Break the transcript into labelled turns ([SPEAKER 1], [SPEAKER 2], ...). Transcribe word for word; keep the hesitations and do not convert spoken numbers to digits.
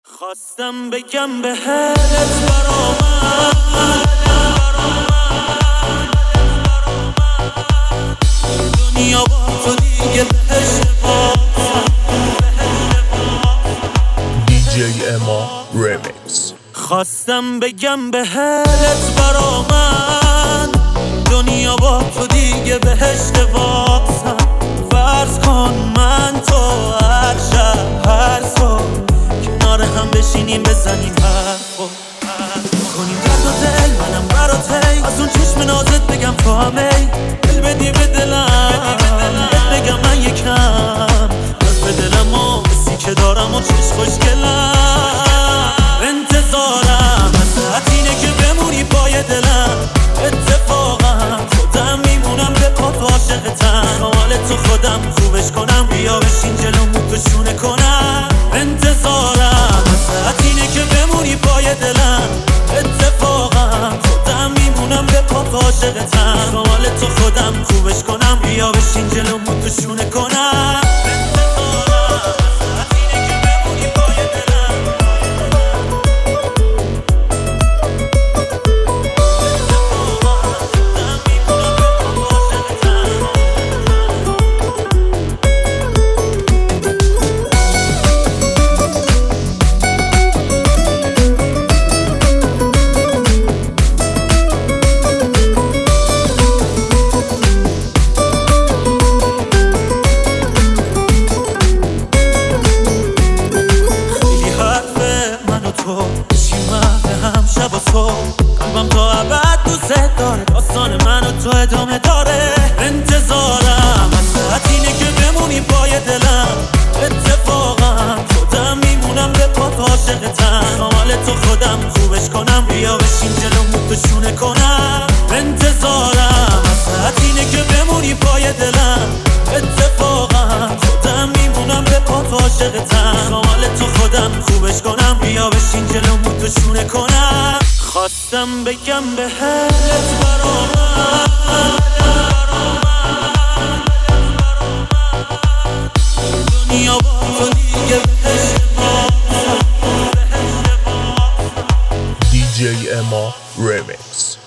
[SPEAKER 1] خواستم بگم به هرت برامن دنیا با تو دیگه بهشت بازم
[SPEAKER 2] دی جی اما ریمیکس.
[SPEAKER 1] خواستم بگم به هرت برامن دنیا با تو دیگه بهشت بازم فرض کن من تو هر شب هر صبح کنار هم بشینیم بزنیم حرفو کنیم درد و دل منم براتی از اون چشم نازت بگم تو همه دل بدی به دلم بگم من یکم از به دلم و بسی که دارم و چشم خوشگلم انتظارم از ساعت اینه که بمونی پای دلم اتفاقا خودم میمونم به پات عاشقتم حال تو خودم خوبش کنم بیا بشین جلوم تو شونه کنم انتظارم از ساعت اینه که بمونی پای دلم اتفاقا خودم میمونم به پات عاشقتم حال تو خودم خوبش کنم بیا بشین جلوم تو شونه کنم شب و صبح قلبم تا ابد دوست داره داستان من و تو ادامه داره انتظارم از ساعت اینه که بمونی پای دلم اتفاقا خودم میمونم به پات عاشقتم حال تو خودم خوبش کنم بیا بشین جلوم تو شونه کنم انتظارم از ساعت اینه که بمونی پای دلم اتفاقا خودم میمونم به پات عاشقتم حال تو خودم خوبش کنم بیا بشین جلوم تو شونه کنم خواستم بگم به هرت برامن دنیا با تو دیگه بهشت بازم
[SPEAKER 2] دی جی اما ریمیکس.